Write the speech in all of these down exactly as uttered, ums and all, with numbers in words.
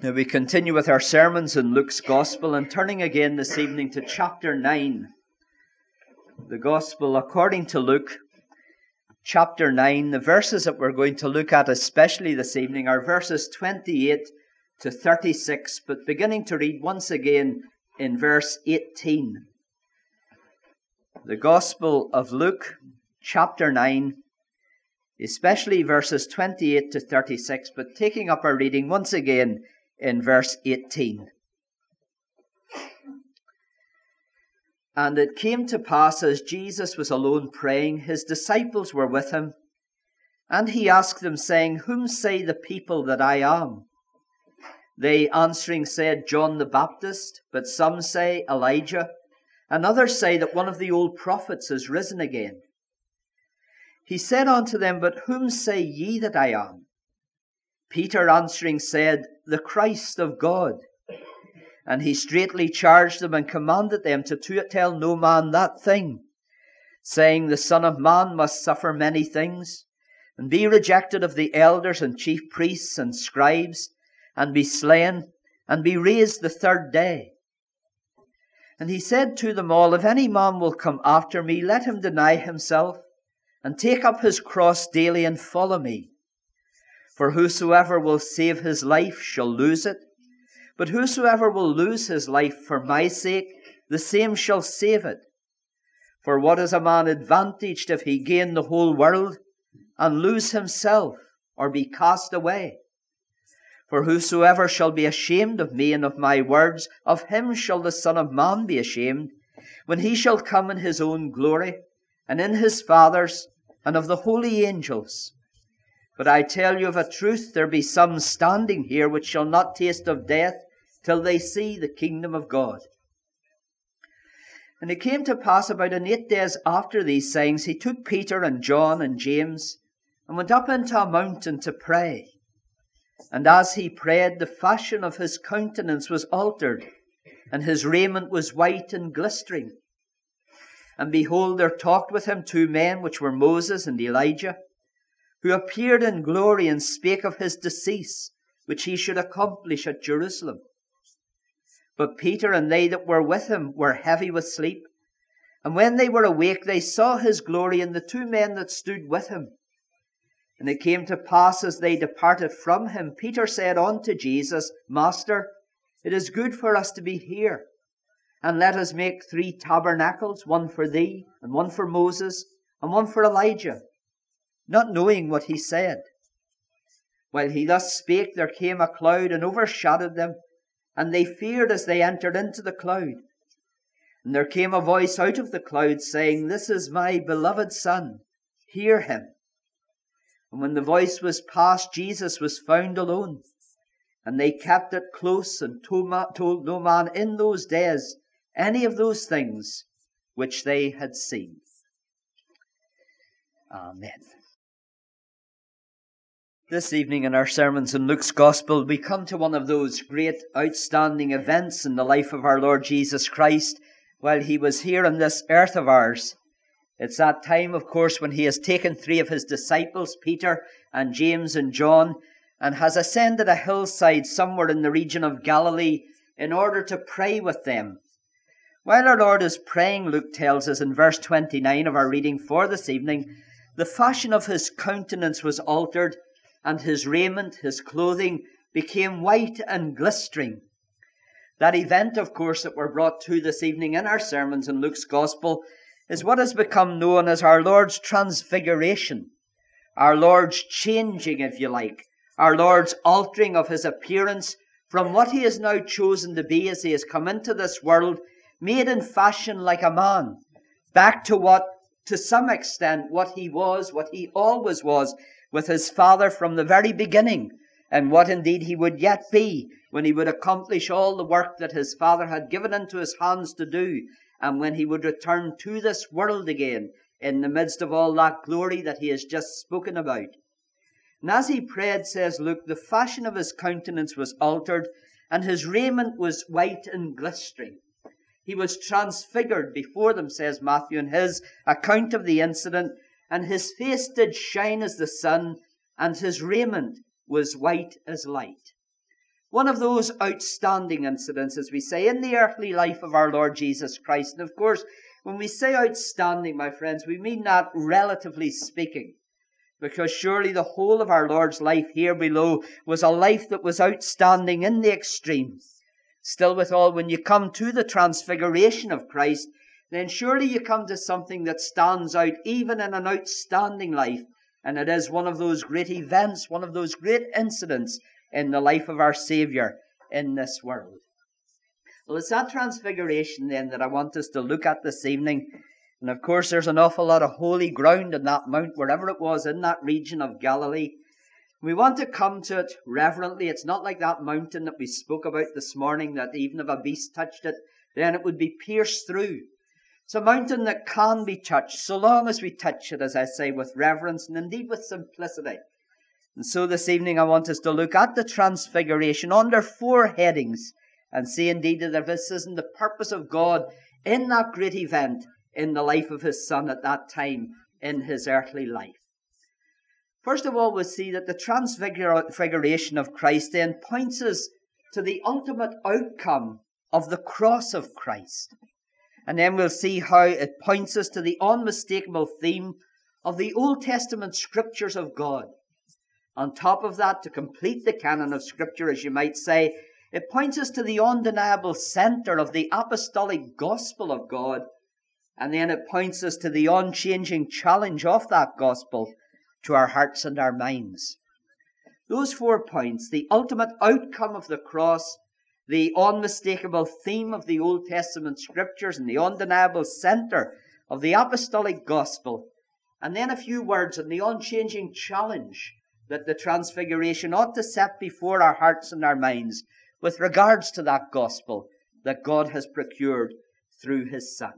Now we continue with our sermons in Luke's Gospel and turning again this evening to chapter nine. The Gospel according to Luke, chapter nine. The verses that we're going to look at especially this evening are verses twenty-eight to thirty-six, but beginning to read once again in verse eighteen. The Gospel of Luke, chapter nine, especially verses twenty-eight to thirty-six, but taking up our reading once again in verse eighteen. And it came to pass, as Jesus was alone praying, his disciples were with him, and he asked them, saying, Whom say the people that I am? They answering said, John the Baptist, but some say Elijah, and others say that one of the old prophets is risen again. He said unto them, But whom say ye that I am? Peter answering said, The Christ of God. And he straitly charged them and commanded them to tell no man that thing, saying, The Son of Man must suffer many things, and be rejected of the elders and chief priests and scribes, and be slain, and be raised the third day. And he said to them all, If any man will come after me, let him deny himself, and take up his cross daily, and follow me. For whosoever will save his life shall lose it, but whosoever will lose his life for my sake, the same shall save it. For what is a man advantaged if he gain the whole world, and lose himself, or be cast away? For whosoever shall be ashamed of me and of my words, of him shall the Son of Man be ashamed, when he shall come in his own glory, and in his Father's, and of the holy angels. But I tell you of a truth, there be some standing here which shall not taste of death till they see the kingdom of God. And it came to pass about an eight days after these sayings, he took Peter and John and James, and went up into a mountain to pray. And as he prayed, the fashion of his countenance was altered, and his raiment was white and glistering. And behold, there talked with him two men, which were Moses and Elijah, who appeared in glory and spake of his decease, which he should accomplish at Jerusalem. But Peter and they that were with him were heavy with sleep. And when they were awake, they saw his glory and the two men that stood with him. And it came to pass, as they departed from him, Peter said unto Jesus, Master, it is good for us to be here. And let us make three tabernacles, one for thee, and one for Moses, and one for Elijah. Not knowing what he said. While he thus spake, there came a cloud and overshadowed them, and they feared as they entered into the cloud. And there came a voice out of the cloud, saying, This is my beloved Son, hear him. And when the voice was past, Jesus was found alone. And they kept it close, and told no man in those days any of those things which they had seen. Amen. This evening in our sermons in Luke's Gospel, we come to one of those great outstanding events in the life of our Lord Jesus Christ while he was here on this earth of ours. It's that time, of course, when he has taken three of his disciples, Peter and James and John, and has ascended a hillside somewhere in the region of Galilee in order to pray with them. While our Lord is praying, Luke tells us in verse twenty-nine of our reading for this evening, the fashion of his countenance was altered, and his raiment, his clothing, became white and glistering. That event, of course, that we're brought to this evening in our sermons in Luke's Gospel is what has become known as our Lord's transfiguration, our Lord's changing, if you like, our Lord's altering of his appearance from what he has now chosen to be as he has come into this world, made in fashion like a man, back to what, to some extent, what he was, what he always was, with his Father from the very beginning, and what indeed he would yet be when he would accomplish all the work that his Father had given into his hands to do, and when he would return to this world again in the midst of all that glory that he has just spoken about. And as he prayed, says Luke, the fashion of his countenance was altered, and his raiment was white and glistering. He was transfigured before them, says Matthew in his account of the incident, and his face did shine as the sun, and his raiment was white as light. One of those outstanding incidents, as we say, in the earthly life of our Lord Jesus Christ. And of course, when we say outstanding, my friends, we mean that relatively speaking. Because surely the whole of our Lord's life here below was a life that was outstanding in the extreme. Still withal, when you come to the transfiguration of Christ, then surely you come to something that stands out even in an outstanding life. And it is one of those great events, one of those great incidents in the life of our Saviour in this world. Well, it's that transfiguration then that I want us to look at this evening. And of course, there's an awful lot of holy ground in that mount, wherever it was in that region of Galilee. We want to come to it reverently. It's not like that mountain that we spoke about this morning, that even if a beast touched it, then it would be pierced through. It's a mountain that can be touched, so long as we touch it, as I say, with reverence and indeed with simplicity. And so this evening I want us to look at the transfiguration under four headings and see indeed that this isn't the purpose of God in that great event in the life of his Son at that time in his earthly life. First of all, we'll see that the transfiguration of Christ then points us to the ultimate outcome of the cross of Christ. And then we'll see how it points us to the unmistakable theme of the Old Testament scriptures of God. On top of that, to complete the canon of Scripture, as you might say, it points us to the undeniable centre of the apostolic gospel of God. And then it points us to the unchanging challenge of that gospel to our hearts and our minds. Those four points, the ultimate outcome of the cross, the unmistakable theme of the Old Testament scriptures, and the undeniable centre of the apostolic gospel, and then a few words on the unchanging challenge that the transfiguration ought to set before our hearts and our minds with regards to that gospel that God has procured through his Son.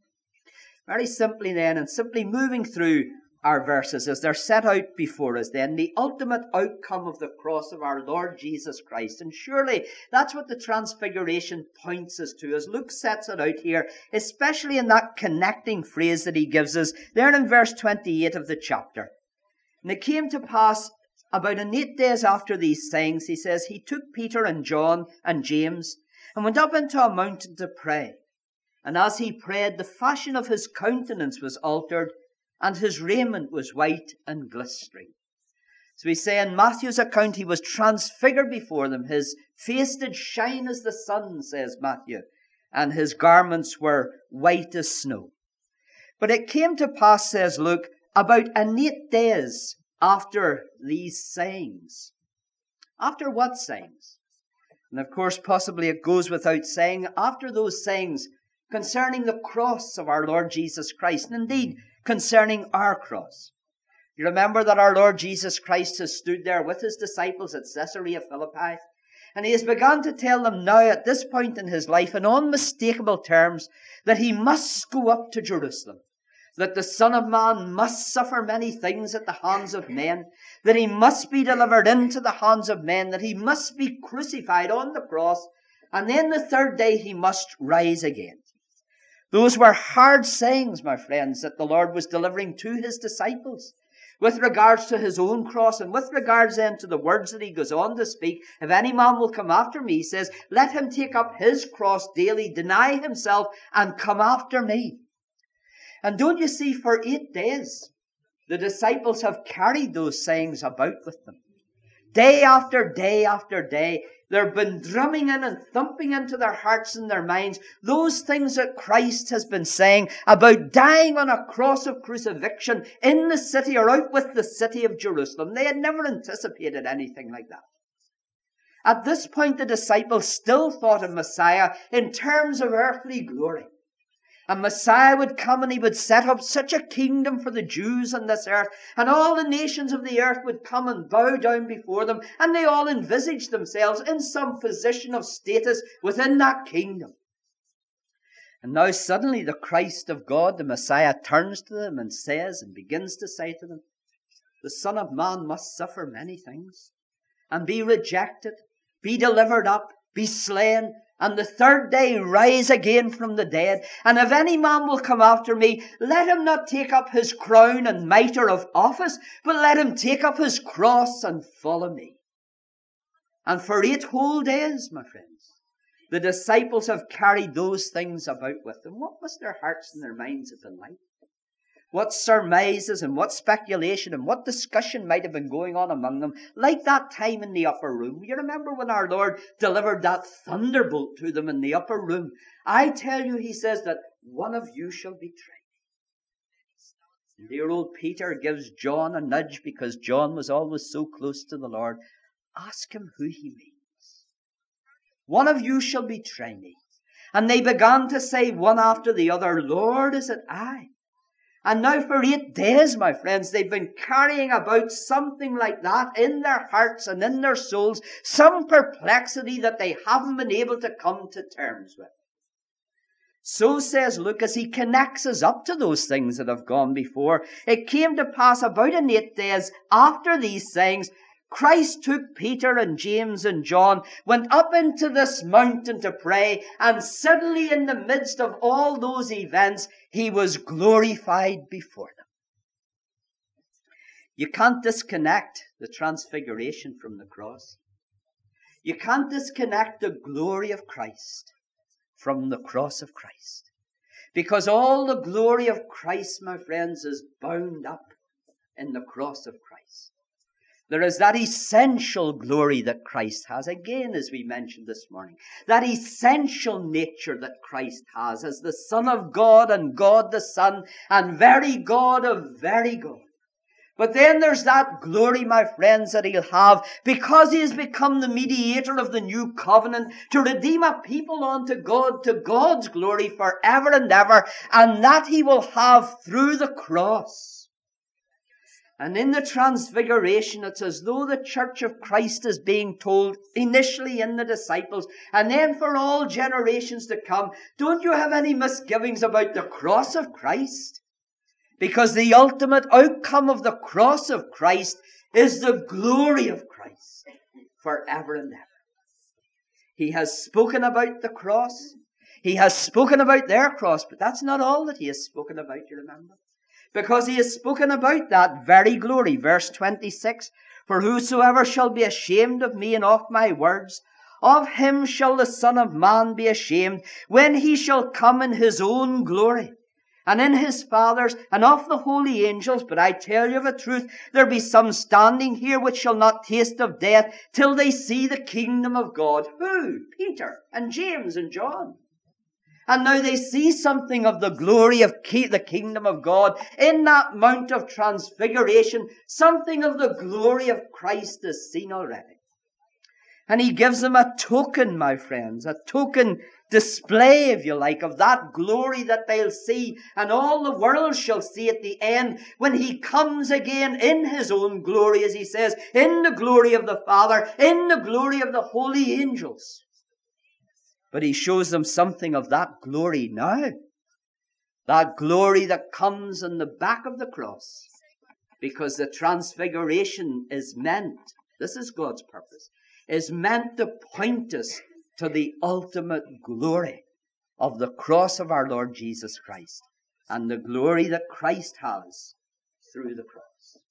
Very simply then, and simply moving through our verses as they're set out before us then, the ultimate outcome of the cross of our Lord Jesus Christ. And surely that's what the transfiguration points us to, as Luke sets it out here, especially in that connecting phrase that he gives us there in verse twenty-eight of the chapter. And it came to pass about an eight days after these things, he says, he took Peter and John and James and went up into a mountain to pray. And as he prayed, the fashion of his countenance was altered, and his raiment was white and glistering. So we say in Matthew's account, he was transfigured before them. His face did shine as the sun, says Matthew, and his garments were white as snow. But it came to pass, says Luke, about an eight days after these sayings. After what sayings? And of course, possibly it goes without saying, after those sayings concerning the cross of our Lord Jesus Christ, and indeed concerning our cross. You remember that our Lord Jesus Christ has stood there with his disciples at Caesarea Philippi, and he has begun to tell them now at this point in his life in unmistakable terms that he must go up to Jerusalem, that the Son of Man must suffer many things at the hands of men, that he must be delivered into the hands of men, that he must be crucified on the cross, and then the third day he must rise again. Those were hard sayings, my friends, that the Lord was delivering to his disciples with regards to his own cross, and with regards then to the words that he goes on to speak. If any man will come after me, he says, let him take up his cross daily, deny himself, and come after me. And don't you see, for eight days, the disciples have carried those sayings about with them. Day after day after day, they've been drumming in and thumping into their hearts and their minds those things that Christ has been saying about dying on a cross of crucifixion in the city or out with the city of Jerusalem. They had never anticipated anything like that. At this point, the disciples still thought of Messiah in terms of earthly glory. And Messiah would come and he would set up such a kingdom for the Jews on this earth, and all the nations of the earth would come and bow down before them, and they all envisaged themselves in some position of status within that kingdom. And now suddenly the Christ of God, the Messiah, turns to them and says and begins to say to them, the Son of Man must suffer many things, and be rejected, be delivered up, be slain, and the third day rise again from the dead. And if any man will come after me, let him not take up his crown and mitre of office, but let him take up his cross and follow me. And for eight whole days, my friends, the disciples have carried those things about with them. What must their hearts and their minds have been like? What surmises and what speculation and what discussion might have been going on among them, like that time in the upper room. You remember when our Lord delivered that thunderbolt to them in the upper room? I tell you, he says, that one of you shall betray me. Dear old Peter gives John a nudge because John was always so close to the Lord. Ask him who he means. One of you shall betray me. And they began to say one after the other, Lord, is it I? And now for eight days, my friends, they've been carrying about something like that in their hearts and in their souls, some perplexity that they haven't been able to come to terms with. So says Luke, as he connects us up to those things that have gone before. It came to pass about in eight days after these things, Christ took Peter and James and John, went up into this mountain to pray, and suddenly in the midst of all those events, he was glorified before them. You can't disconnect the transfiguration from the cross. You can't disconnect the glory of Christ from the cross of Christ. Because all the glory of Christ, my friends, is bound up in the cross of Christ. There is that essential glory that Christ has, again, as we mentioned this morning. That essential nature that Christ has as the Son of God and God the Son and very God of very God. But then there's that glory, my friends, that he'll have because he has become the mediator of the new covenant to redeem a people unto God, to God's glory forever and ever, and that he will have through the cross. And in the transfiguration, it's as though the church of Christ is being told, initially in the disciples, and then for all generations to come, don't you have any misgivings about the cross of Christ? Because the ultimate outcome of the cross of Christ is the glory of Christ forever and ever. He has spoken about the cross. He has spoken about their cross, but that's not all that he has spoken about, you remember? Because he has spoken about that very glory. Verse twenty-six, for whosoever shall be ashamed of me and of my words, of him shall the Son of Man be ashamed, when he shall come in his own glory, and in his Father's, and of the holy angels. But I tell you of a truth, there be some standing here which shall not taste of death, till they see the kingdom of God. Who? Peter, and James, and John. And now they see something of the glory of the kingdom of God in that Mount of Transfiguration. Something of the glory of Christ is seen already. And he gives them a token, my friends, a token display, if you like, of that glory that they'll see, and all the world shall see at the end when he comes again in his own glory, as he says, in the glory of the Father, in the glory of the holy angels. But he shows them something of that glory now. That glory that comes on the back of the cross. Because the transfiguration is meant, this is God's purpose, is meant to point us to the ultimate glory of the cross of our Lord Jesus Christ. And the glory that Christ has through the cross.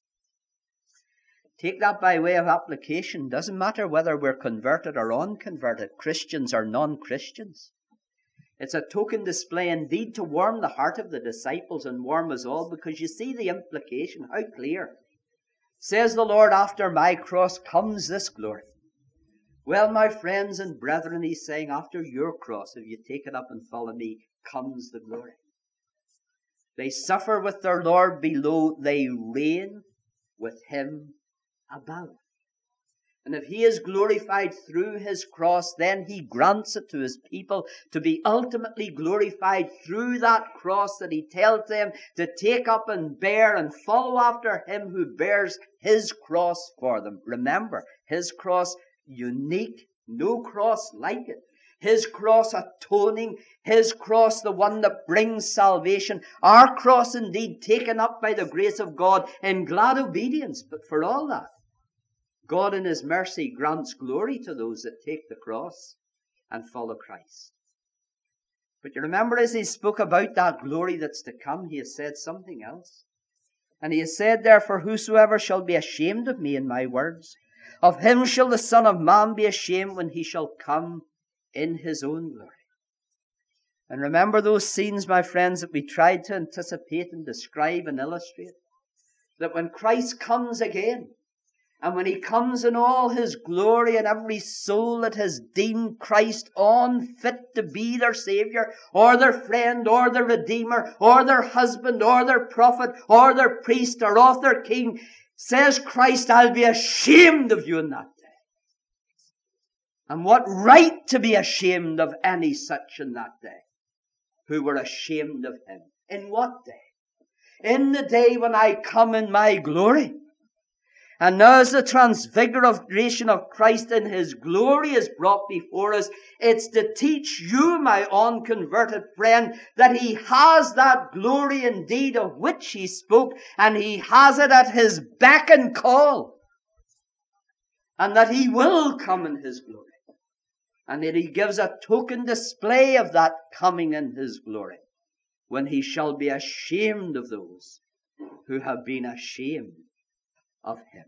Take that by way of application. Doesn't matter whether we're converted or unconverted, Christians or non-Christians. It's a token display indeed to warm the heart of the disciples and warm us all, because you see the implication, how clear. Says the Lord, after my cross comes this glory. Well, my friends and brethren, he's saying, after your cross, if you take it up and follow me, comes the glory. They suffer with their Lord below, they reign with him above. And if he is glorified through his cross, then he grants it to his people to be ultimately glorified through that cross that he tells them to take up and bear and follow after him who bears his cross for them. Remember, his cross unique, no cross like it. His cross atoning, his cross the one that brings salvation. Our cross indeed taken up by the grace of God in glad obedience. But for all that, God in his mercy grants glory to those that take the cross and follow Christ. But you remember, as he spoke about that glory that's to come, he has said something else. And he has said, therefore, whosoever shall be ashamed of me and my words, Of him shall the Son of Man be ashamed when he shall come in his own glory. And remember those scenes, my friends, that we tried to anticipate and describe and illustrate? That when Christ comes again, and when he comes in all his glory, and every soul that has deemed Christ unfit to be their Saviour, or their friend, or their Redeemer, or their husband, or their prophet, or their priest, or of their king, says Christ, I'll be ashamed of you in that day. And what right to be ashamed of any such in that day, who were ashamed of him? In what day? In the day when I come in my glory. And now as the transfiguration of Christ in his glory is brought before us, it's to teach you, my unconverted friend, that he has that glory indeed of which he spoke, and he has it at his beck and call. And that he will come in his glory. And that he gives a token display of that coming in his glory, when he shall be ashamed of those who have been ashamed of him.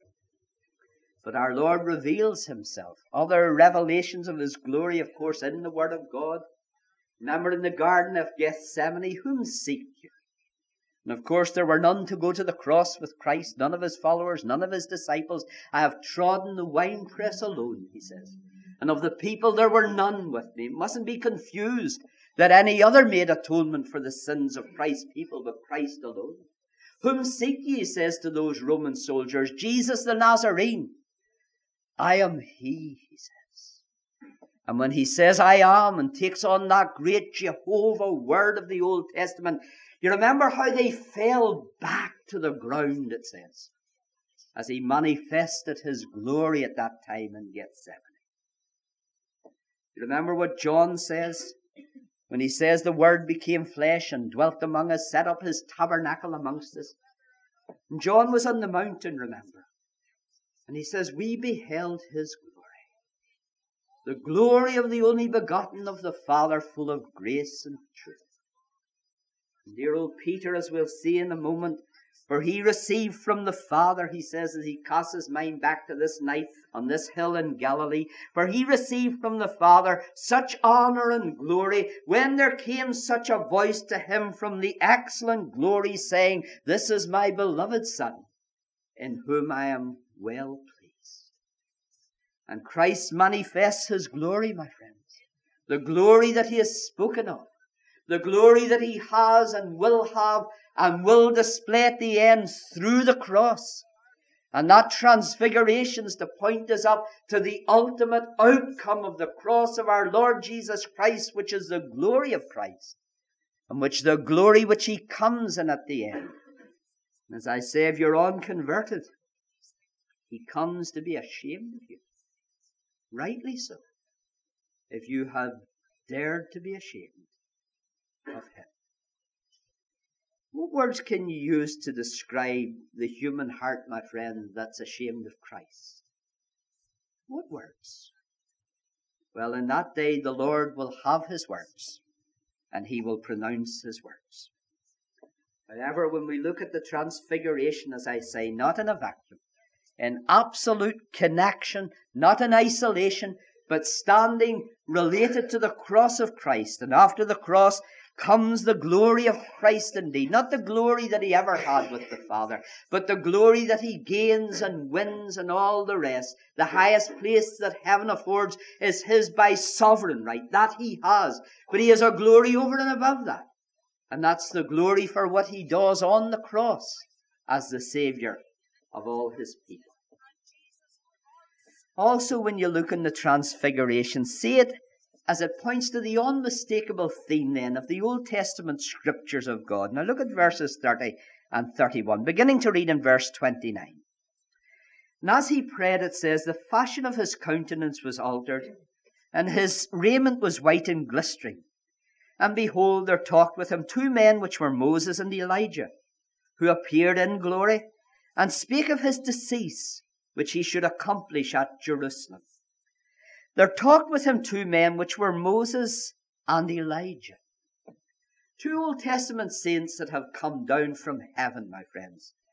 But our Lord reveals himself. Other revelations of his glory, of course, in the Word of God. Remember in the Garden of Gethsemane, whom seek you? And of course there were none to go to the cross with Christ, none of his followers, none of his disciples. I have trodden the winepress alone, he says. And of the people there were none with me. It mustn't be confused that any other made atonement for the sins of Christ's people, but Christ alone. Whom seek ye, he says to those Roman soldiers? Jesus the Nazarene. I am he, he says. And when he says I am, and takes on that great Jehovah word of the Old Testament, you remember how they fell back to the ground, it says, as he manifested his glory at that time in Gethsemane. You remember what John says? When he says the Word became flesh and dwelt among us, set up his tabernacle amongst us. And John was on the mountain, remember. And he says, we beheld his glory. The glory of the only begotten of the Father, full of grace and truth. And dear old Peter, as we'll see in a moment, for he received from the Father, he says, as he casts his mind back to this night on this hill in Galilee, for he received from the Father such honor and glory, when there came such a voice to him from the excellent glory, saying, this is my beloved Son, in whom I am well pleased. And Christ manifests his glory, my friends, the glory that he has spoken of, the glory that he has and will have and will display at the end through the cross. And that transfiguration is to point us up to the ultimate outcome of the cross of our Lord Jesus Christ, which is the glory of Christ, and which the glory which he comes in at the end. And as I say, if you're unconverted, he comes to be ashamed of you. Rightly so, if you have dared to be ashamed of him. What words can you use to describe the human heart, my friend, that's ashamed of Christ? What words? Well, in that day the Lord will have his words, and he will pronounce his words. However, when we look at the transfiguration, as I say, not in a vacuum, in absolute connection, not in isolation, but standing related to the cross of Christ, and after the cross comes the glory of Christ indeed. Not the glory that he ever had with the Father, but the glory that he gains and wins and all the rest. The highest place that heaven affords is his by sovereign right. That he has. But he has a glory over and above that. And that's the glory for what he does on the cross as the Saviour of all his people. Also, when you look in the transfiguration, see it as it points to the unmistakable theme then of the Old Testament scriptures of God. Now look at verses thirty and thirty-one, beginning to read in verse twenty-nine. And as he prayed, it says, the fashion of his countenance was altered, and his raiment was white and glistering. And behold, there talked with him two men, which were Moses and Elijah, who appeared in glory, and spake of his decease, which he should accomplish at Jerusalem. There talked with him two men, which were Moses and Elijah. Two Old Testament saints that have come down from heaven, my friends.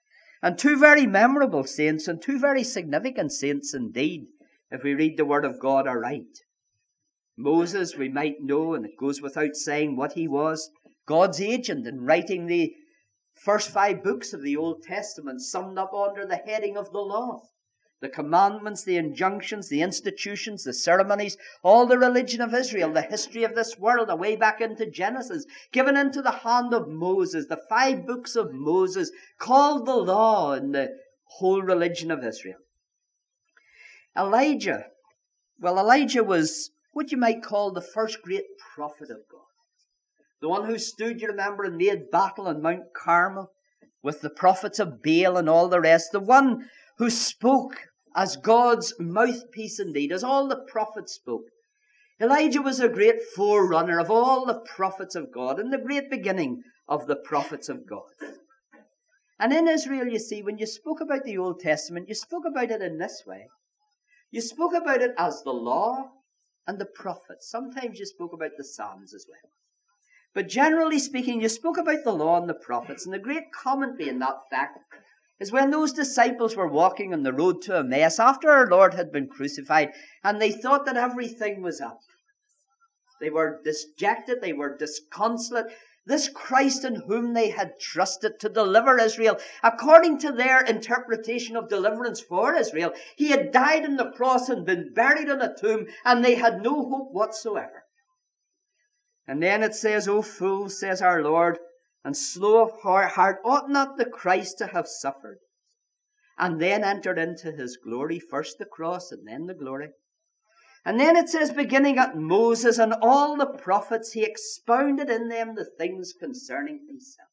And two very memorable saints, and two very significant saints indeed, if we read the Word of God aright. Moses, we might know, and it goes without saying what he was, God's agent in writing the first five books of the Old Testament, summed up under the heading of the law. The commandments, the injunctions, the institutions, the ceremonies, all the religion of Israel, the history of this world, away back into Genesis, given into the hand of Moses, the five books of Moses, called the law in the whole religion of Israel. Elijah, well, Elijah was what you might call the first great prophet of God. The one who stood, you remember, and made battle on Mount Carmel with the prophets of Baal and all the rest. The one who spoke as God's mouthpiece indeed, as all the prophets spoke. Elijah was a great forerunner of all the prophets of God and the great beginning of the prophets of God. And in Israel, you see, when you spoke about the Old Testament, you spoke about it in this way. You spoke about it as the law and the prophets. Sometimes you spoke about the Psalms as well. But generally speaking, you spoke about the law and the prophets. And the great commentary in that fact is when those disciples were walking on the road to Emmaus after our Lord had been crucified, and they thought that everything was up. They were dejected, they were disconsolate. This Christ in whom they had trusted to deliver Israel, according to their interpretation of deliverance for Israel, he had died on the cross and been buried in a tomb, and they had no hope whatsoever. And then it says, O fools, says our Lord, and slow of heart, ought not the Christ to have suffered, and then entered into his glory, first the cross and then the glory? And then it says, beginning at Moses and all the prophets, he expounded in them the things concerning himself.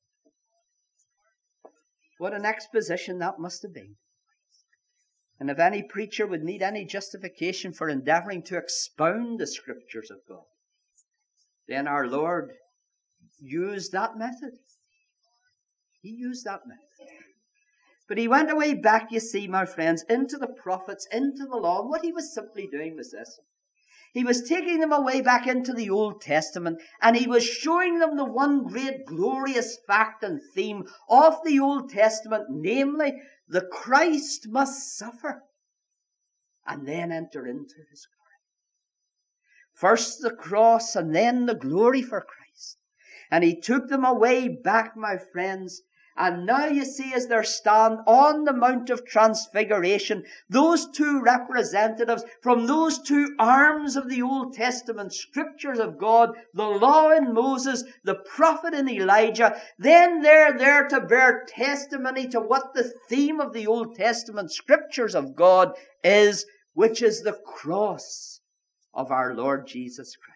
What an exposition that must have been. And if any preacher would need any justification for endeavoring to expound the scriptures of God, then our Lord used that method. He used that method. But he went away back, you see, my friends, into the prophets, into the law. And what he was simply doing was this. He was taking them away back into the Old Testament, and he was showing them the one great glorious fact and theme of the Old Testament, namely, the Christ must suffer and then enter into his glory. First the cross and then the glory for Christ. And he took them away back, my friends. And now you see, as they stand on the Mount of Transfiguration, those two representatives from those two arms of the Old Testament scriptures of God, the law in Moses, the prophet in Elijah, then they're there to bear testimony to what the theme of the Old Testament scriptures of God is, which is the cross of our Lord Jesus Christ.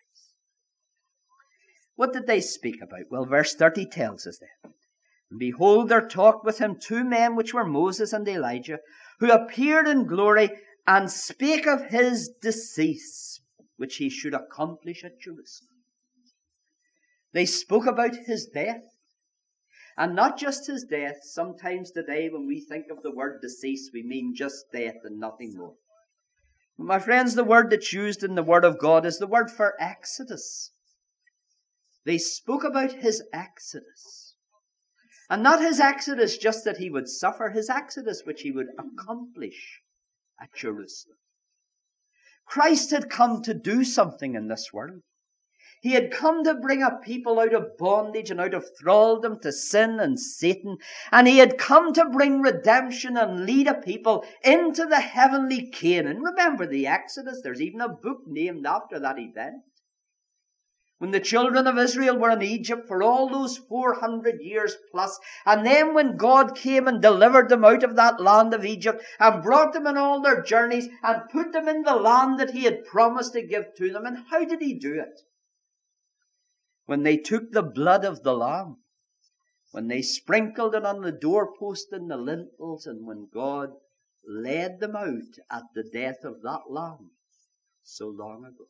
What did they speak about? Well, verse thirty tells us that. And behold, there talked with him two men, which were Moses and Elijah, who appeared in glory, and spake of his decease, which he should accomplish at Jerusalem. They spoke about his death. And not just his death. Sometimes today when we think of the word decease, we mean just death and nothing more. But my friends, the word that's used in the Word of God is the word for exodus. They spoke about his exodus. And not his exodus just that he would suffer, his exodus which he would accomplish at Jerusalem. Christ had come to do something in this world. He had come to bring a people out of bondage and out of thraldom to sin and Satan. And he had come to bring redemption and lead a people into the heavenly Canaan. Remember the Exodus, there's even a book named after that event. When the children of Israel were in Egypt for all those four hundred years plus, and then when God came and delivered them out of that land of Egypt and brought them in all their journeys and put them in the land that he had promised to give to them. And how did he do it? When they took the blood of the lamb, when they sprinkled it on the doorpost and the lintels, and when God led them out at the death of that lamb so long ago.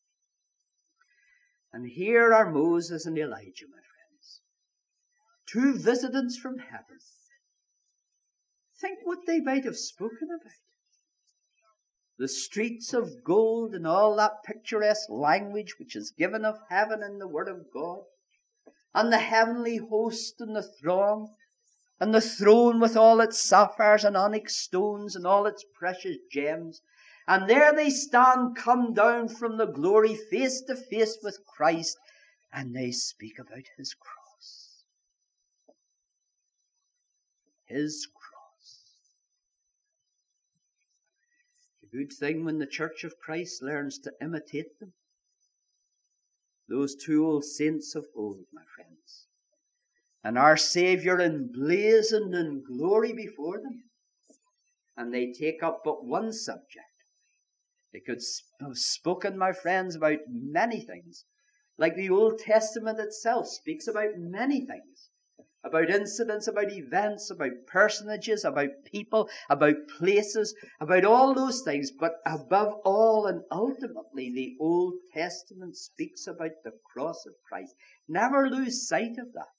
And here are Moses and Elijah, my friends. Two visitants from heaven. Think what they might have spoken about. The streets of gold and all that picturesque language which is given of heaven in the Word of God. And the heavenly host and the throng. and the throne with all its sapphires and onyx stones and all its precious gems. And there they stand, come down from the glory, face to face with Christ, and they speak about his cross. His cross. It's a good thing when the Church of Christ learns to imitate them. Those two old saints of old, my friends. And our Saviour emblazoned in glory before them. And they take up but one subject. They could have spoken, my friends, about many things. Like the Old Testament itself speaks about many things. About incidents, about events, about personages, about people, about places, about all those things. But above all and ultimately, the Old Testament speaks about the cross of Christ. Never lose sight of that.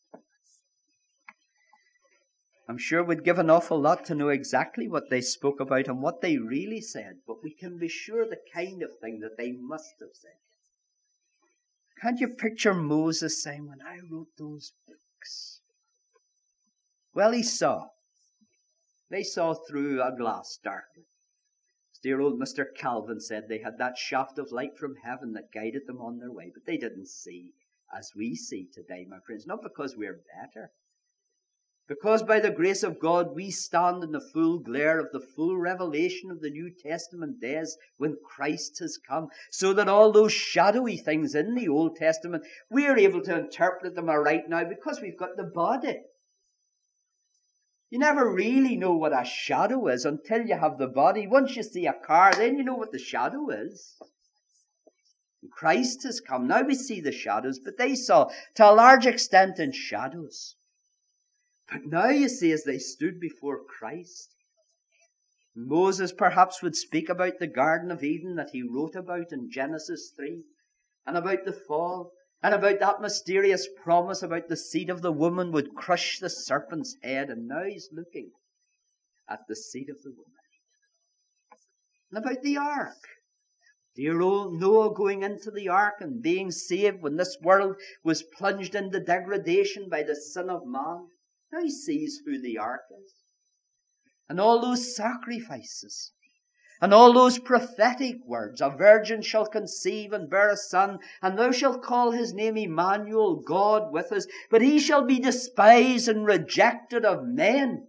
I'm sure we'd give an awful lot to know exactly what they spoke about and what they really said, but we can be sure the kind of thing that they must have said. Can't you picture Moses saying, when I wrote those books? Well, he saw. They saw through a glass darkly. As dear old Mister Calvin said, they had that shaft of light from heaven that guided them on their way, but they didn't see as we see today, my friends, not because we're better. Because by the grace of God we stand in the full glare of the full revelation of the New Testament days when Christ has come, so that all those shadowy things in the Old Testament, we are able to interpret them aright now because we've got the body. You never really know what a shadow is until you have the body. Once you see a car, then you know what the shadow is. Christ has come. Now we see the shadows, but they saw to a large extent in shadows. But now you see, as they stood before Christ, Moses perhaps would speak about the Garden of Eden that he wrote about in Genesis three, and about the fall, and about that mysterious promise about the seed of the woman would crush the serpent's head, and now he's looking at the seed of the woman. And about the ark. Dear old Noah going into the ark and being saved when this world was plunged into degradation by the sin of man. Now he sees who the ark is. And all those sacrifices. And all those prophetic words. A virgin shall conceive and bear a son. And thou shalt call his name Emmanuel, God with us. But he shall be despised and rejected of men.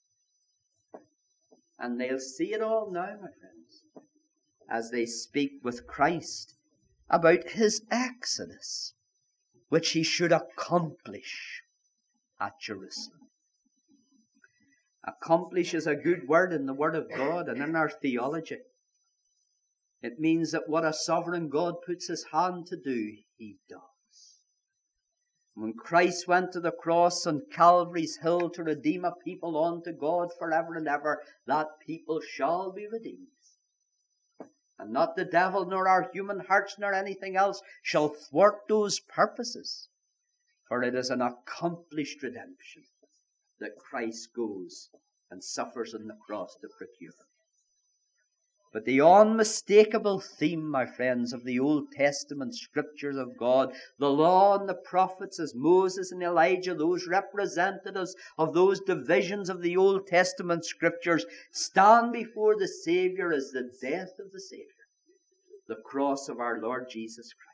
And they'll see it all now, my friends, as they speak with Christ about his exodus, which he should accomplish at Jerusalem. Accomplish is a good word in the Word of God and in our theology. It means that what a sovereign God puts his hand to do, he does. When Christ went to the cross on Calvary's hill to redeem a people unto God forever and ever, that people shall be redeemed. And not the devil, nor our human hearts, nor anything else shall thwart those purposes. For it is an accomplished redemption that Christ goes and suffers on the cross to procure. But the unmistakable theme, my friends, of the Old Testament scriptures of God, the law and the prophets as Moses and Elijah, those representatives of those divisions of the Old Testament scriptures, stand before the Savior as the death of the Savior, the cross of our Lord Jesus Christ.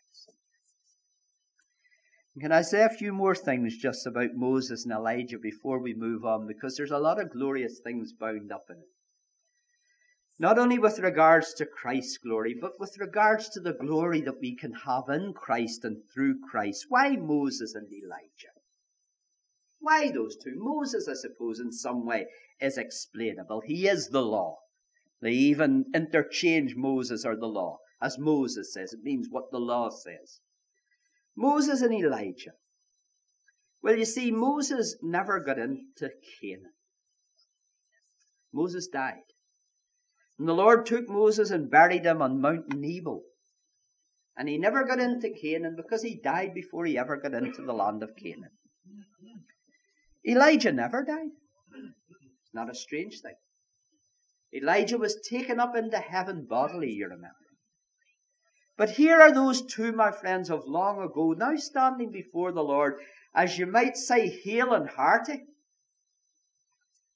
Can I say a few more things just about Moses and Elijah before we move on? Because there's a lot of glorious things bound up in it. Not only with regards to Christ's glory, but with regards to the glory that we can have in Christ and through Christ. Why Moses and Elijah? Why those two? Moses, I suppose, in some way is explainable. He is the law. They even interchange Moses or the law. As Moses says, it means what the law says. Moses and Elijah. Well, you see, Moses never got into Canaan. Moses died. And the Lord took Moses and buried him on Mount Nebo. And he never got into Canaan because he died before he ever got into the land of Canaan. Elijah never died. It's not a strange thing. Elijah was taken up into heaven bodily, you remember. But here are those two, my friends, of long ago, now standing before the Lord, as you might say, hale and hearty.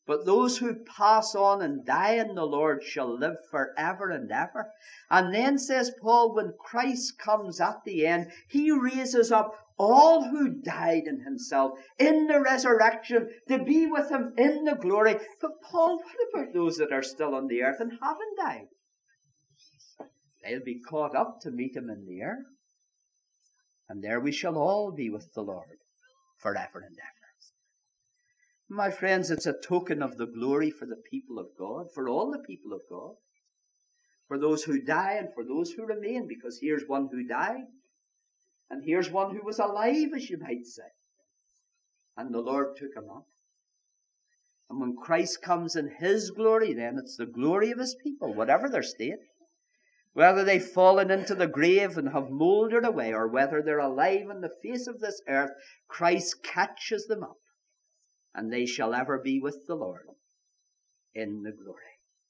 But those who pass on and die in the Lord shall live forever and ever. And then says Paul, when Christ comes at the end, he raises up all who died in himself in the resurrection to be with him in the glory. But Paul, what about those that are still on the earth and haven't died? They'll be caught up to meet him in the air. And there we shall all be with the Lord forever and ever. My friends, it's a token of the glory for the people of God, for all the people of God, for those who die and for those who remain, because here's one who died, and here's one who was alive, as you might say, and the Lord took him up. And when Christ comes in his glory, then it's the glory of his people, whatever their state, whether they've fallen into the grave and have mouldered away, or whether they're alive on the face of this earth, Christ catches them up. And they shall ever be with the Lord in the glory.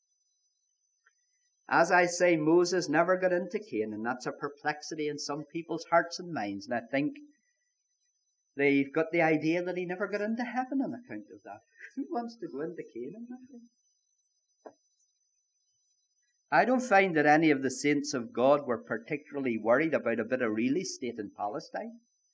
As I say, Moses never got into Canaan. That's a perplexity in some people's hearts and minds. And I think they've got the idea that he never got into heaven on account of that. Who wants to go into Canaan? I don't find that any of the saints of God were particularly worried about a bit of real estate in Palestine.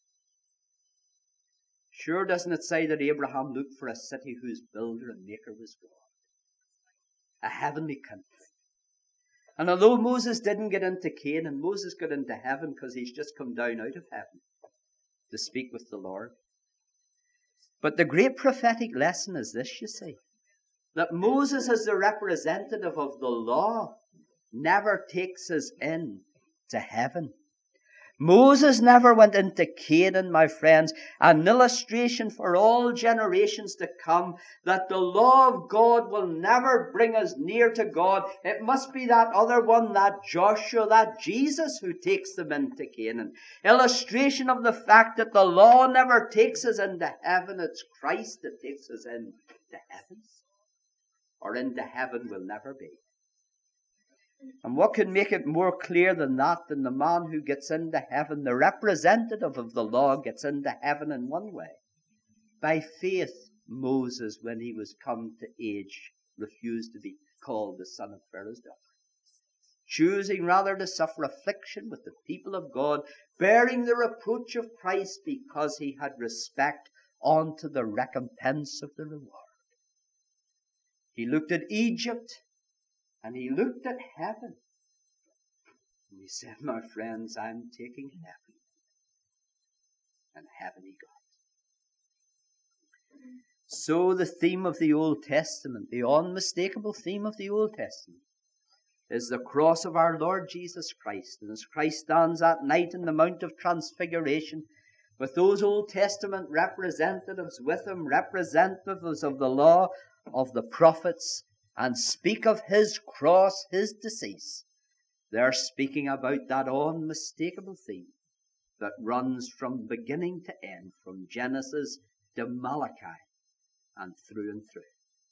Sure, doesn't it say that Abraham looked for a city whose builder and maker was God? A heavenly country. And although Moses didn't get into Canaan, Moses got into heaven because he's just come down out of heaven to speak with the Lord. But the great prophetic lesson is this, you see, that Moses, as the representative of the law, never takes us in to heaven. Moses never went into Canaan, my friends, an illustration for all generations to come that the law of God will never bring us near to God. It must be that other one, that Joshua, that Jesus, who takes them into Canaan. Illustration of the fact that the law never takes us into heaven. It's Christ that takes us into heaven. Or into heaven will never be. And what could make it more clear than that, than the man who gets into heaven, the representative of the law gets into heaven in one way. By faith, Moses, when he was come to age, refused to be called the son of Pharaoh's daughter, choosing rather to suffer affliction with the people of God, bearing the reproach of Christ because he had respect unto the recompense of the reward. He looked at Egypt, and he looked at heaven. And he said, my friends, I'm taking heaven. And heaven he got. So the theme of the Old Testament, the unmistakable theme of the Old Testament, is the cross of our Lord Jesus Christ. And as Christ stands that night in the Mount of Transfiguration, with those Old Testament representatives with him, representatives of the law, of the prophets, and speak of his cross, his decease, they're speaking about that unmistakable theme that runs from beginning to end, from Genesis to Malachi, and through and through.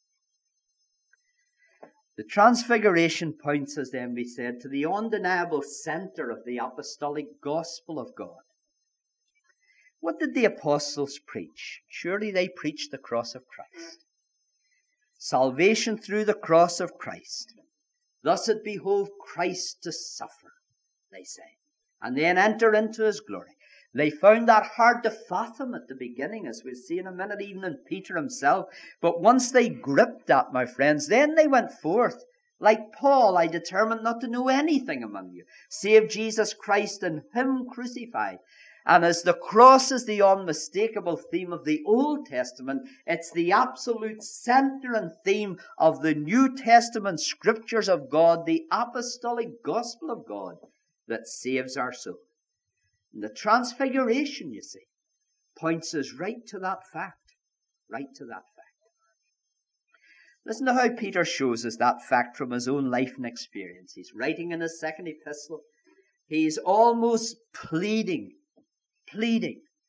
The Transfiguration points us, then, we said, to the undeniable center of the apostolic gospel of God. What did the apostles preach? Surely they preached the cross of Christ. Salvation through the cross of Christ. Thus it behoved Christ to suffer, they say, and then enter into his glory. They found that hard to fathom at the beginning, as we'll see in a minute, even in Peter himself. But once they gripped that, my friends, then they went forth. Like Paul, I determined not to know anything among you, save Jesus Christ and him crucified. And as the cross is the unmistakable theme of the Old Testament, it's the absolute center and theme of the New Testament scriptures of God, the apostolic gospel of God that saves our soul. And the Transfiguration, you see, points us right to that fact, right to that fact. Listen to how Peter shows us that fact from his own life and experience. He's writing in his second epistle. He's almost pleading pleading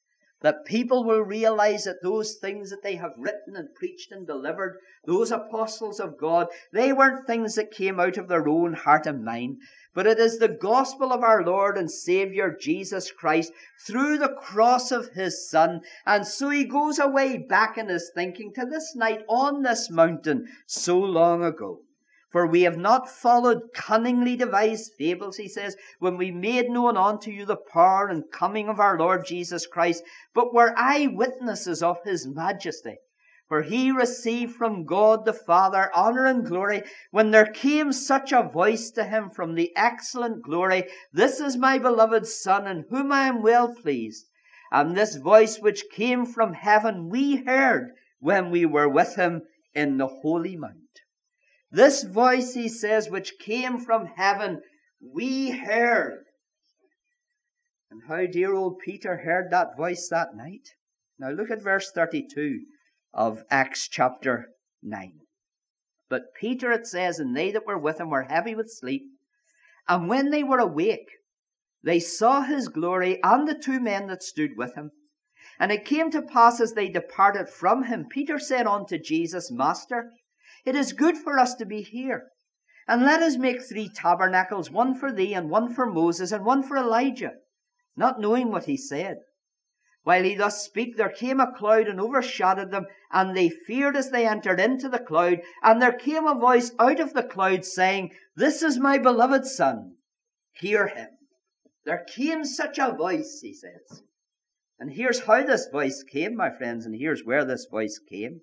that people will realize that those things that they have written and preached and delivered, those apostles of God, they weren't things that came out of their own heart and mind, but it is the gospel of our Lord and Savior Jesus Christ through the cross of his Son. And so he goes away back in his thinking to this night on this mountain so long ago. For we have not followed cunningly devised fables, he says, when we made known unto you the power and coming of our Lord Jesus Christ, but were eyewitnesses of his majesty. For he received from God the Father honor and glory, when there came such a voice to him from the excellent glory, This is my beloved Son, in whom I am well pleased. And this voice which came from heaven we heard when we were with him in the holy mount. This voice, he says, which came from heaven, we heard. And how dear old Peter heard that voice that night. Now look at verse thirty-two of Acts chapter nine. But Peter, it says, and they that were with him were heavy with sleep. And when they were awake, they saw his glory and the two men that stood with him. And it came to pass as they departed from him, Peter said unto Jesus, Master, it is good for us to be here. And let us make three tabernacles, one for thee, and one for Moses, and one for Elijah. Not knowing what he said. While he thus spake, there came a cloud and overshadowed them, and they feared as they entered into the cloud. And there came a voice out of the cloud, saying, This is my beloved Son, hear him. There came such a voice, he says. And here's how this voice came, my friends, and here's where this voice came.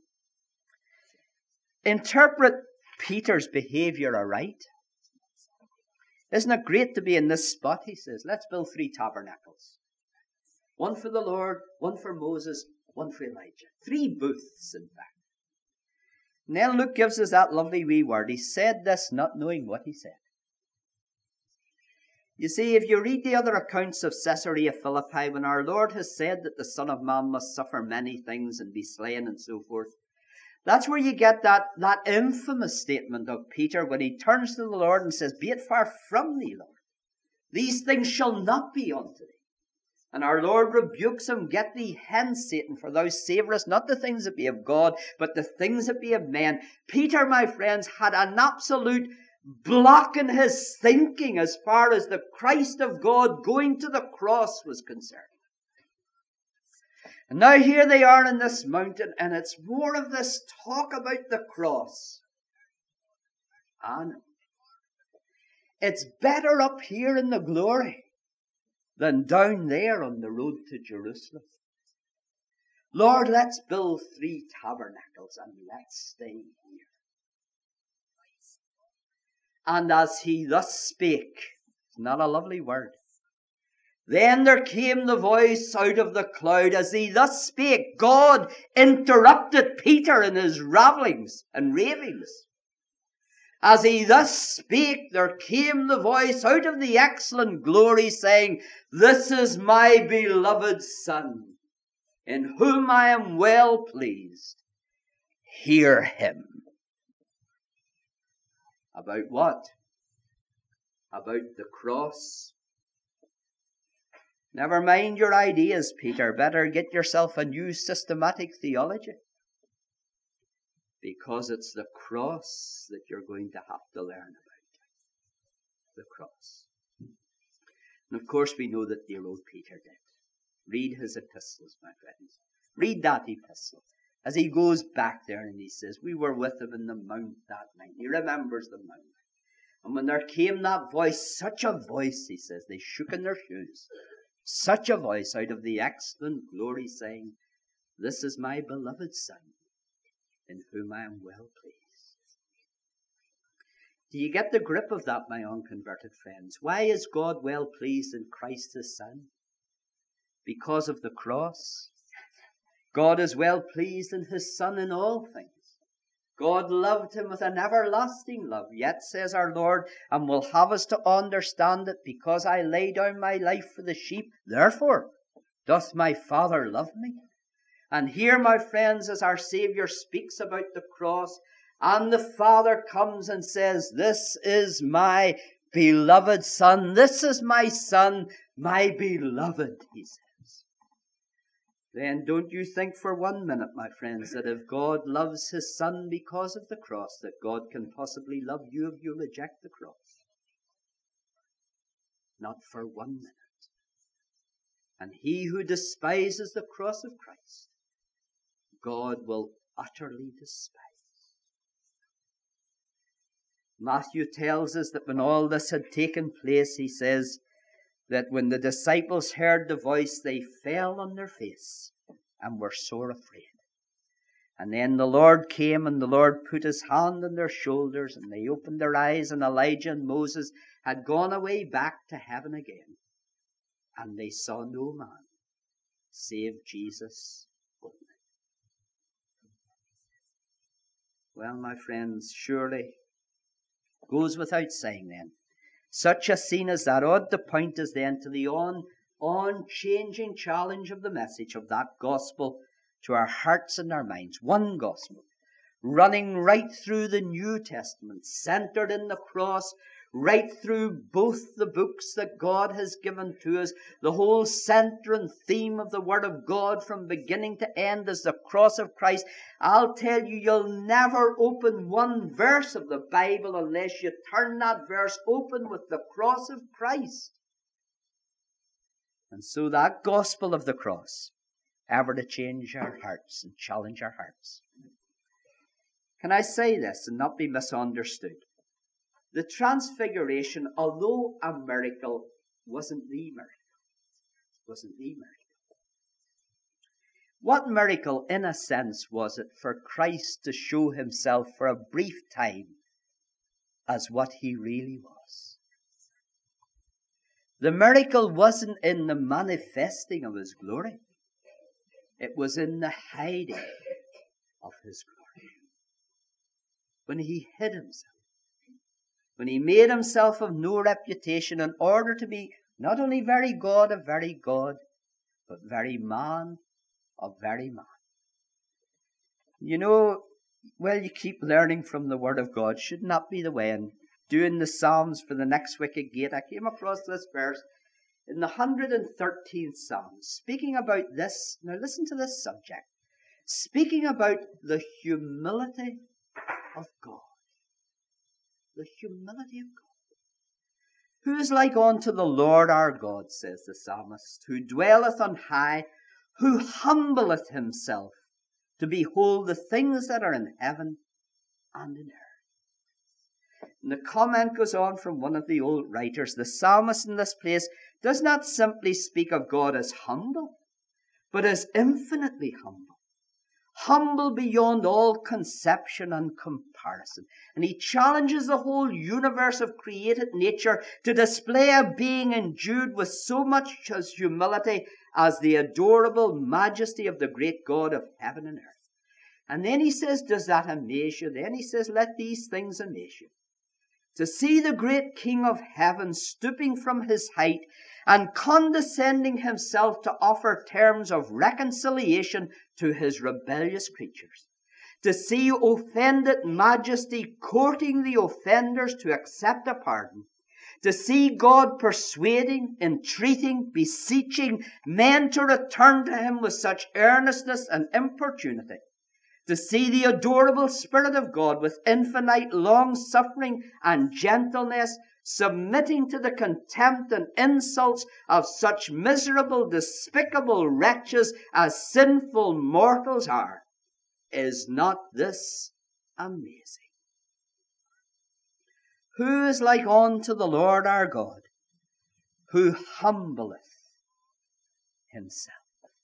Interpret Peter's behavior aright. Isn't it great to be in this spot? He says, let's build three tabernacles. One for the Lord, one for Moses, one for Elijah. Three booths, in fact. And then Luke gives us that lovely wee word. He said this not knowing what he said. You see, if you read the other accounts of Caesarea Philippi, when our Lord has said that the Son of Man must suffer many things and be slain and so forth, that's where you get that, that infamous statement of Peter when he turns to the Lord and says, Be it far from thee, Lord. These things shall not be unto thee. And our Lord rebukes him, Get thee hence, Satan, for thou savorest not the things that be of God, but the things that be of men. Peter, my friends, had an absolute block in his thinking as far as the Christ of God going to the cross was concerned. And now here they are in this mountain, and it's more of this talk about the cross. And it's better up here in the glory than down there on the road to Jerusalem. Lord, let's build three tabernacles and let's stay here. And as he thus spake, it's not a lovely word, then there came the voice out of the cloud. As he thus spake, God interrupted Peter in his ravellings and ravings. As he thus spake, there came the voice out of the excellent glory, saying, This is my beloved Son, in whom I am well pleased. Hear him. About what? About the cross. Never mind your ideas, Peter. Better get yourself a new systematic theology. Because it's the cross that you're going to have to learn about. The cross. And of course we know that dear old Peter did. Read his epistles, my friends. Read that epistle. As he goes back there and he says, we were with him in the mount that night. He remembers the mount. And when there came that voice, such a voice, he says, they shook in their shoes. Such a voice out of the excellent glory, saying, This is my beloved Son, in whom I am well pleased. Do you get the grip of that, my unconverted friends? Why is God well pleased in Christ his Son? Because of the cross. God is well pleased in his Son in all things. God loved him with an everlasting love. Yet, says our Lord, and will have us to understand it, because I lay down my life for the sheep, therefore doth my Father love me. And here, my friends, as our Saviour speaks about the cross, and the Father comes and says, This is my beloved Son. This is my Son, my beloved, he says. then don't you think for one minute, my friends, that if God loves his Son because of the cross, that God can possibly love you if you reject the cross. Not for one minute. And he who despises the cross of Christ, God will utterly despise. Matthew tells us that when all this had taken place, he says that when the disciples heard the voice, they fell on their face and were sore afraid. And then the Lord came, and the Lord put his hand on their shoulders, and they opened their eyes, and Elijah and Moses had gone away back to heaven again. And they saw no man save Jesus only. Well, my friends, surely goes without saying then, such a scene as that ought to point us then to the on, unchanging challenge of the message of that gospel to our hearts and our minds. One gospel, running right through the New Testament, centered in the cross, right through both the books that God has given to us. The whole center and theme of the Word of God from beginning to end is the cross of Christ. I'll tell you, you'll never open one verse of the Bible unless you turn that verse open with the cross of Christ. And so that gospel of the cross, ever to change our hearts and challenge our hearts. Can I say this and not be misunderstood? The transfiguration, although a miracle, wasn't the miracle. It wasn't the miracle. What miracle, in a sense, was it for Christ to show himself for a brief time as what he really was? The miracle wasn't in the manifesting of his glory. It was in the hiding of his glory. When he hid himself. When he made himself of no reputation in order to be not only very God of very God, but very man of very man. You know, well, you keep learning from the Word of God. Should not be the way. And doing the Psalms for the next wicket gate, I came across this verse in the one hundred thirteenth Psalm, speaking about this. Now listen to this subject. Speaking about the humility of God. The humility of God. Who is like unto the Lord our God, says the psalmist, who dwelleth on high, who humbleth himself to behold the things that are in heaven and in earth. And the comment goes on from one of the old writers. The psalmist in this place does not simply speak of God as humble, but as infinitely humble. Humble beyond all conception and comparison. And he challenges the whole universe of created nature to display a being endued with so much as humility as the adorable majesty of the great God of heaven and earth. And then he says, does that amaze you? Then he says, let these things amaze you. To see the great King of heaven stooping from his height and condescending himself to offer terms of reconciliation to his rebellious creatures. To see offended majesty courting the offenders to accept a pardon. To see God persuading, entreating, beseeching men to return to him with such earnestness and importunity. To see the adorable Spirit of God with infinite long-suffering and gentleness submitting to the contempt and insults of such miserable, despicable wretches as sinful mortals are. Is not this amazing? Who is like unto the Lord our God, who humbleth himself?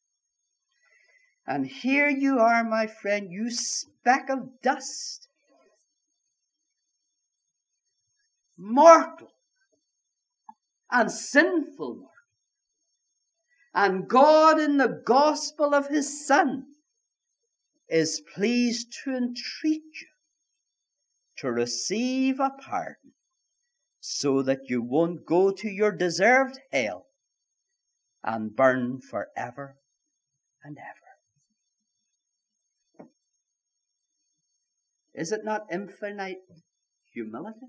And here you are, my friend, you speck of dust. Mortal and sinful mortal. And God, in the gospel of his Son, is pleased to entreat you to receive a pardon so that you won't go to your deserved hell and burn forever and ever. Is it not infinite humility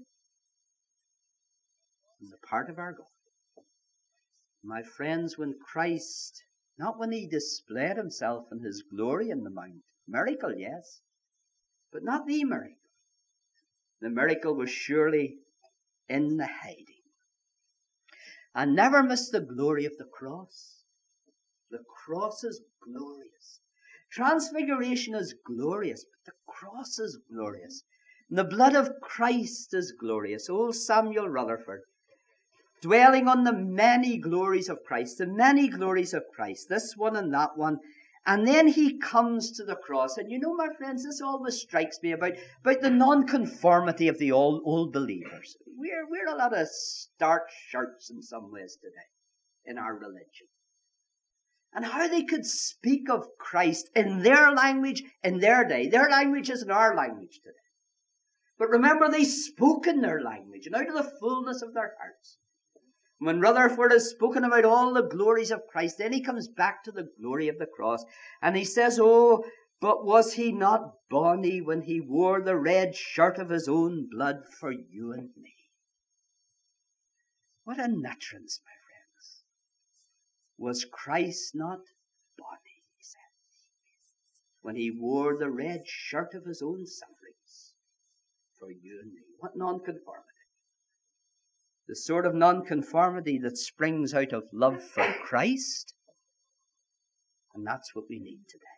on the part of our God? My friends, when Christ, Not when he displayed himself in his glory in the mount. Miracle, yes, but not the miracle. The miracle was surely in the hiding. And never miss the glory of the cross. The cross is glorious. Transfiguration is glorious, but the cross is glorious. And the blood of Christ is glorious. Old Samuel Rutherford, dwelling on the many glories of Christ, the many glories of Christ, this one and that one. And then he comes to the cross. And you know, my friends, this always strikes me about, about the non-conformity of the old, old believers. We're, we're a lot of starch shirts in some ways today in our religion. And how they could speak of Christ in their language in their day. Their language isn't our language today. But remember, they spoke in their language and out of the fullness of their hearts. When Rutherford has spoken about all the glories of Christ, then he comes back to the glory of the cross. And he says, oh, but was he not bonny when he wore the red shirt of his own blood for you and me? What an utterance, my friends. Was Christ not bonny, he said, when he wore the red shirt of his own sufferings for you and me? What nonconformity. The sort of nonconformity that springs out of love for Christ. And that's what we need today.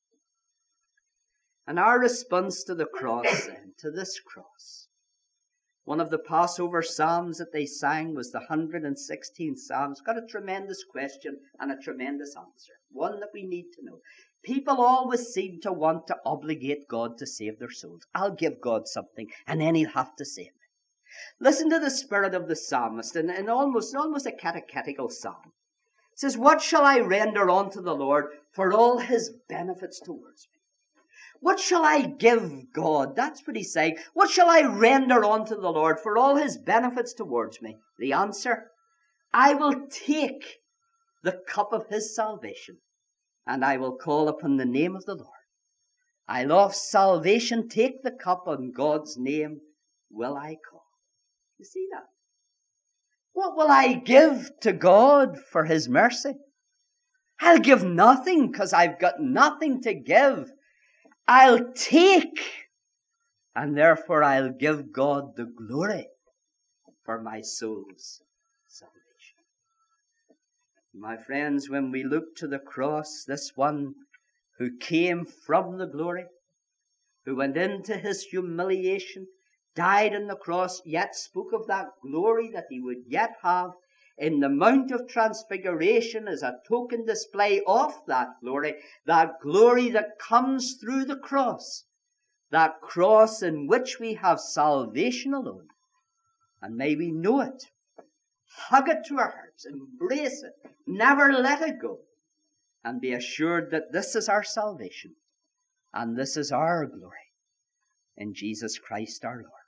And our response to the cross then, to this cross. One of the Passover psalms that they sang was the one hundred sixteenth Psalm. It's got a tremendous question and a tremendous answer. One that we need to know. People always seem to want to obligate God to save their souls. I'll give God something and then he'll have to save me. Listen to the spirit of the psalmist in, in almost, almost a catechetical psalm. It says, what shall I render unto the Lord for all his benefits towards me? What shall I give God? That's what he's saying. What shall I render unto the Lord for all his benefits towards me? The answer, I will take the cup of his salvation and I will call upon the name of the Lord. I love salvation. Take the cup, on God's name will I call. You see that? What will I give to God for his mercy? I'll give nothing because I've got nothing to give. I'll take, and therefore I'll give God the glory for my soul's salvation. My friends, when we look to the cross, this one who came from the glory, who went into his humiliation, died on the cross, yet spoke of that glory that he would yet have in the Mount of Transfiguration as a token display of that glory, that glory that comes through the cross, that cross in which we have salvation alone. And may we know it, hug it to our hearts, embrace it, never let it go, and be assured that this is our salvation and this is our glory in Jesus Christ our Lord.